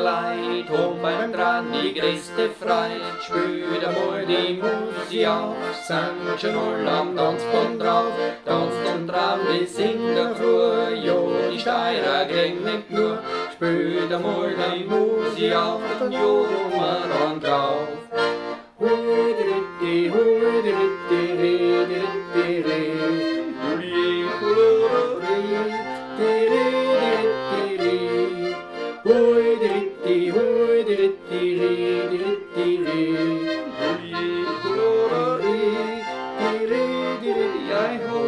Leid, hoch beim Dran die größte Freude. Spür einmal die Musik auf, sind schon all am Tanzband drauf. Tanzt und Traum, die singt der Früh, jo, die Steirer kriegen nicht nur. Spür einmal die Musik auf, dann jodeln wir dann drauf. Hui, di, hui, di, re, di, re. Hui, hui, di, re, di, re. Hui, di, hui, di, re, di, re. Hui, hui, di, re, jai ho.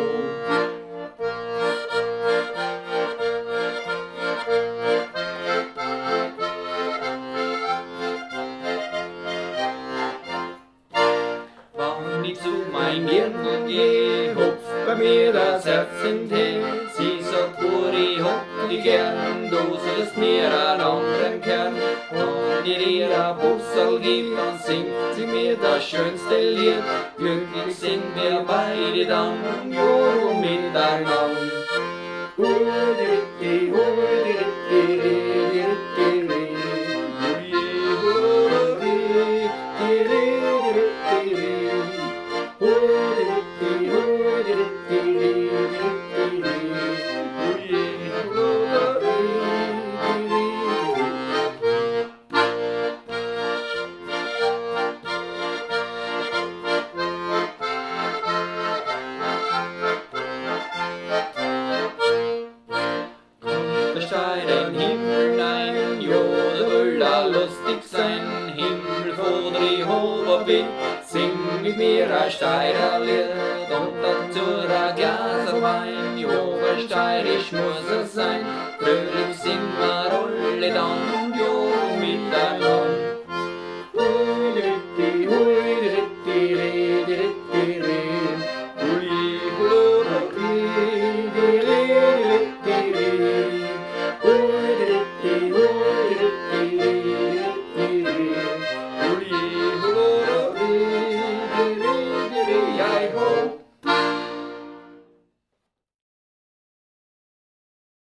Zu mein Dirndl geh, hupf bei mir das Herz in Tee. Sie sagt, Uri, hab dich gern, du sollst mir einen anderen Kern. Und ihr ein Bussel gibt, dann singt sie mir das schönste Lied. Glücklich sind wir beide dann und jodeln miteinander. Ui-di-di, ui-di-di-di, di-di-di. Den Himmel nein, jo, der will da lustig sein. Himmel vor die hohe Wind, sing mit mir ein Steirerlied. Und dazu ein Glas Wein, jo, weil steirisch muss es sein. Fröhlich singen wir alle dann.